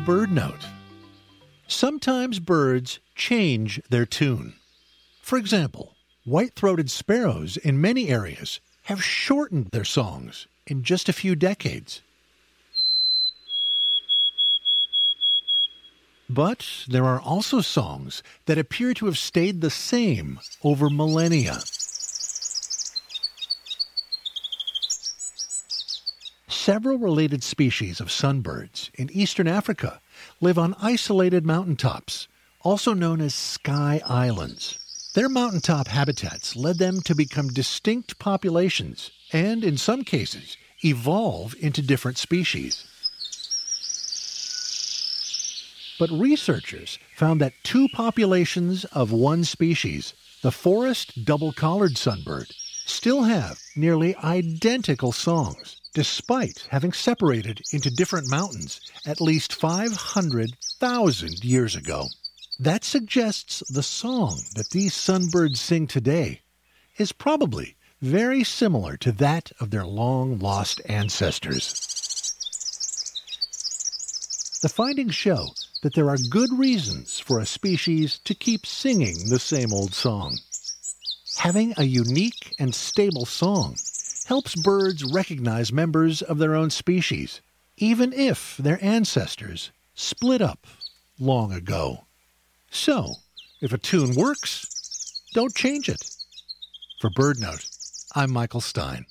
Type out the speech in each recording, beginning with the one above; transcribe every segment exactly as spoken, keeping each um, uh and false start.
Bird Note. Sometimes birds change their tune. For example, white-throated sparrows in many areas have shortened their songs in just a few decades. But there are also songs that appear to have stayed the same over millennia. Several related species of sunbirds in eastern Africa live on isolated mountaintops, also known as sky islands. Their mountaintop habitats led them to become distinct populations and, in some cases, evolve into different species. But researchers found that two populations of one species, the forest double-collared sunbird, still have nearly identical songs, despite having separated into different mountains at least five hundred thousand years ago. That suggests the song that these sunbirds sing today is probably very similar to that of their long-lost ancestors. The findings show that there are good reasons for a species to keep singing the same old song. Having a unique and stable song helps birds recognize members of their own species, even if their ancestors split up long ago. So, if a tune works, don't change it. For BirdNote, I'm Michael Stein.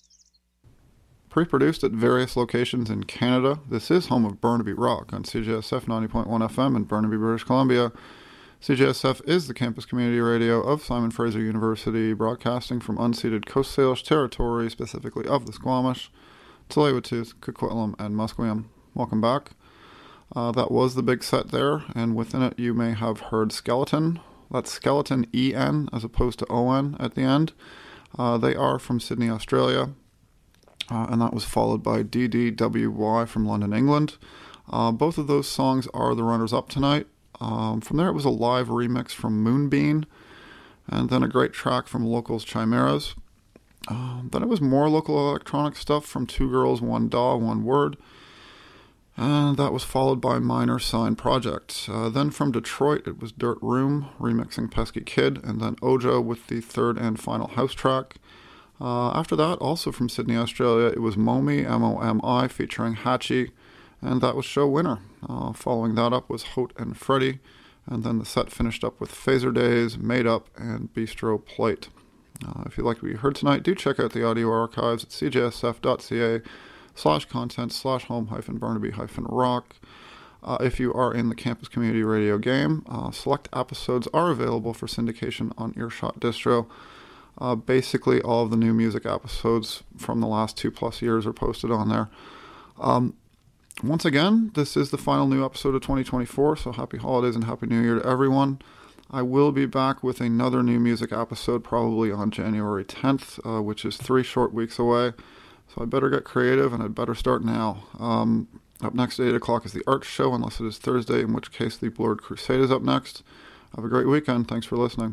Pre-produced at various locations in Canada, this is home of Burnaby Rock on C J S F ninety point one F M in Burnaby, British Columbia. C J S F is the campus community radio of Simon Fraser University, broadcasting from unceded Coast Salish territory, specifically of the Squamish, Tsleil-Waututh, Coquitlam, and Musqueam. Welcome back. Uh, that was the big set there, and within it you may have heard Skeleton. That's Skeleton E N as opposed to O N at the end. Uh, they are from Sydney, Australia. Uh, and that was followed by D D W Y from London, England. Uh, both of those songs are the runners-up tonight. Um, from there, it was a live remix from Moonbeam, and then a great track from Locals Chimeras. Um, then it was more local electronic stuff from Two Girls, One Daw, One Word, and that was followed by Minor Sign Project. Uh, then from Detroit, it was Dirt Room remixing Pesky Kid, and then Ojo with the third and final house track. Uh, after that, also from Sydney, Australia, it was Momi, M O M I, featuring Hachi, and that was Show Winner. Uh, following that up was Hote and Freddy, and then the set finished up with Phaser Days, Made Up, and Bistro Plate. Uh, if you like what you heard tonight, do check out the audio archives at cjsf.ca slash content slash home hyphen Burnaby hyphen rock. Uh, if you are in the campus community radio game, uh, select episodes are available for syndication on Earshot Distro. Uh, basically, all of the new music episodes from the last two plus years are posted on there. Um, once again, this is the final new episode of twenty twenty-four, so happy holidays and happy new year to everyone. I will be back with another new music episode probably on January tenth, uh, which is three short weeks away. So I better get creative, and I'd better start now. Um, up next at eight o'clock is the Arch Show, unless it is Thursday, in which case the Blurred Crusade is up next. Have a great weekend. Thanks for listening.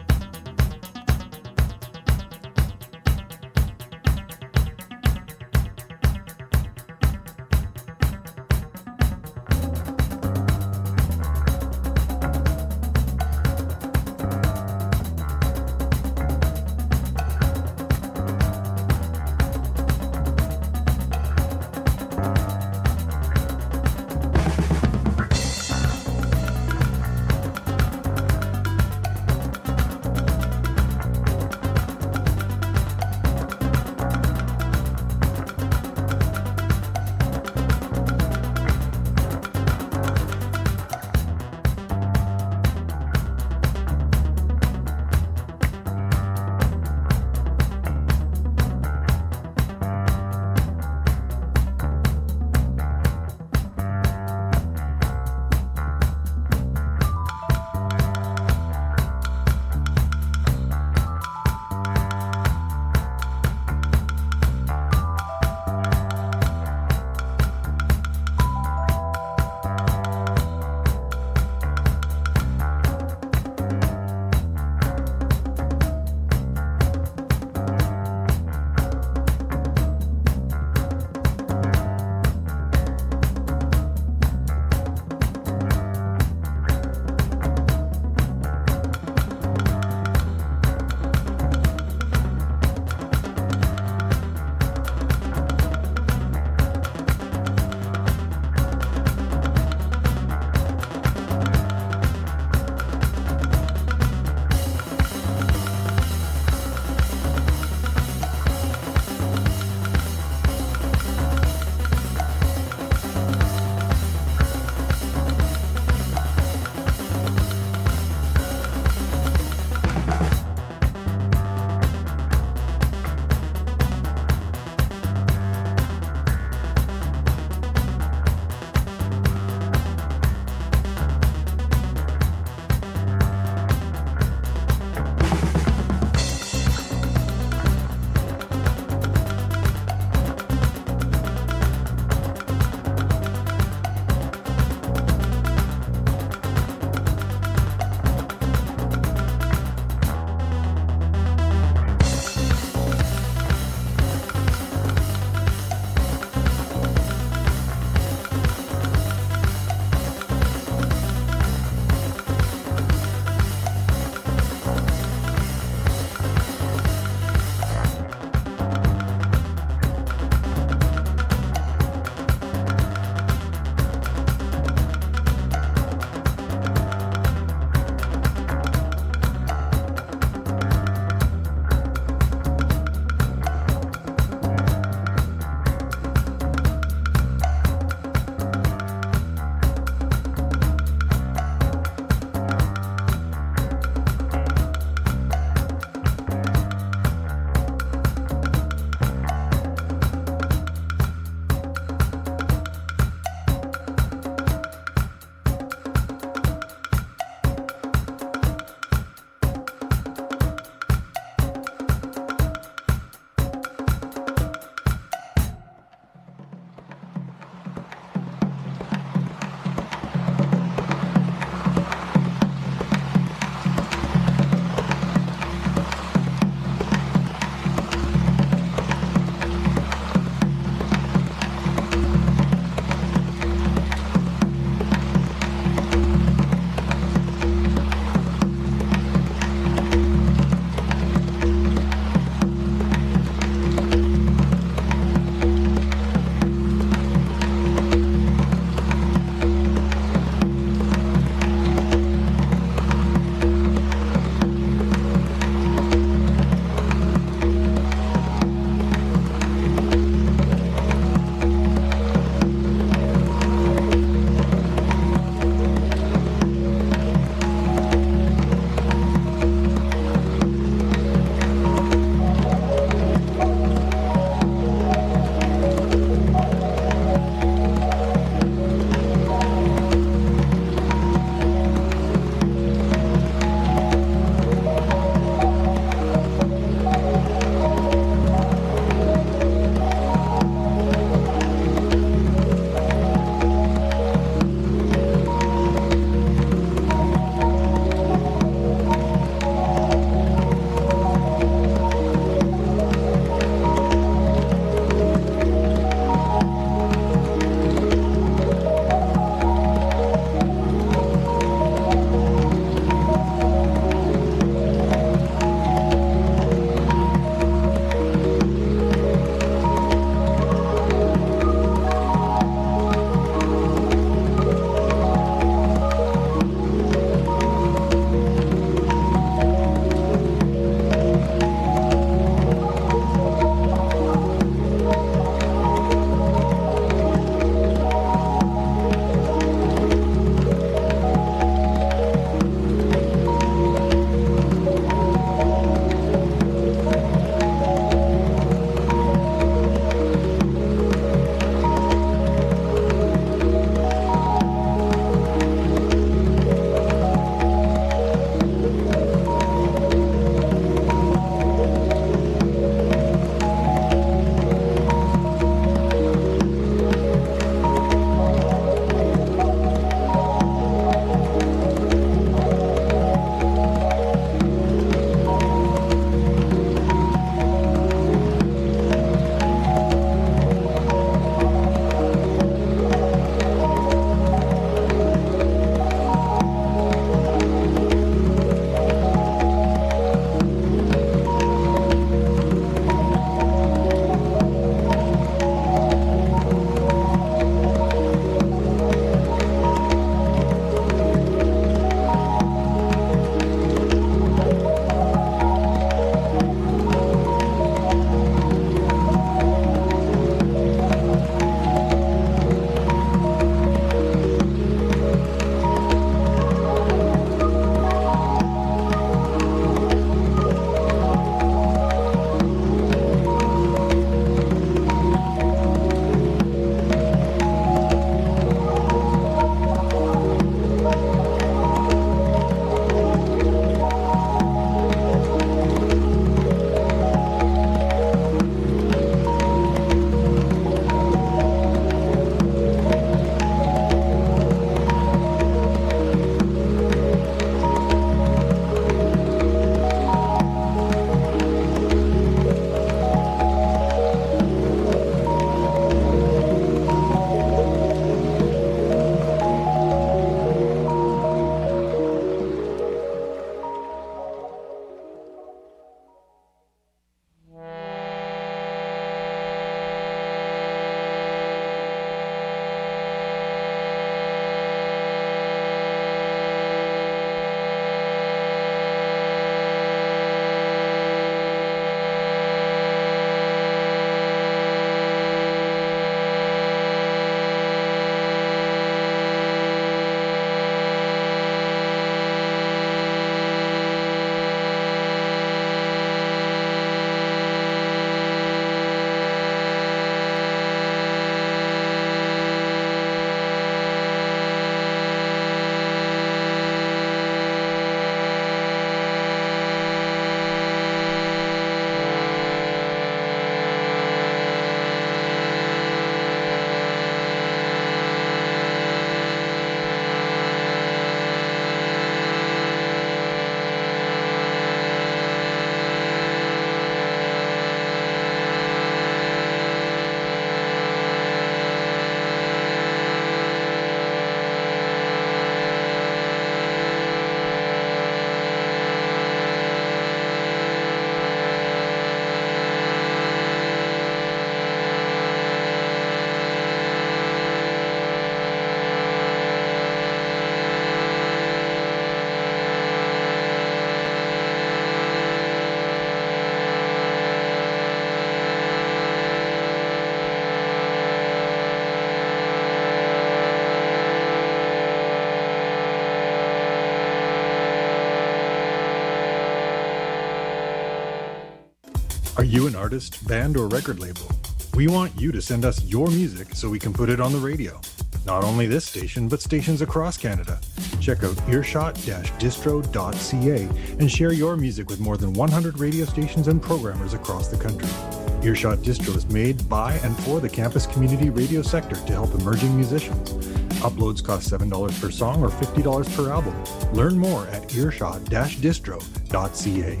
Are you an artist, band, or record label? We want you to send us your music so we can put it on the radio. Not only this station, but stations across Canada. Check out earshot dash distro dot c a and share your music with more than one hundred radio stations and programmers across the country. Earshot Distro is made by and for the campus community radio sector to help emerging musicians. Uploads cost seven dollars per song or fifty dollars per album. Learn more at earshot dash distro dot c a.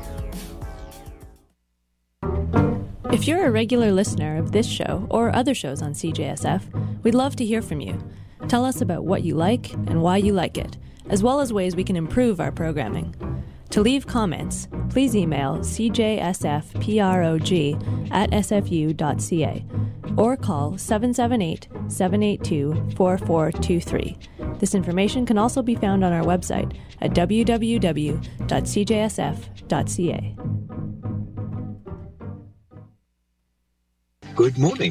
If you're a regular listener of this show or other shows on C J S F, we'd love to hear from you. Tell us about what you like and why you like it, as well as ways we can improve our programming. To leave comments, please email c j s f prog at s f u dot c a or call seven seven eight, seven eight two, four four two three. This information can also be found on our website at w w w dot c j s f dot c a. Good morning.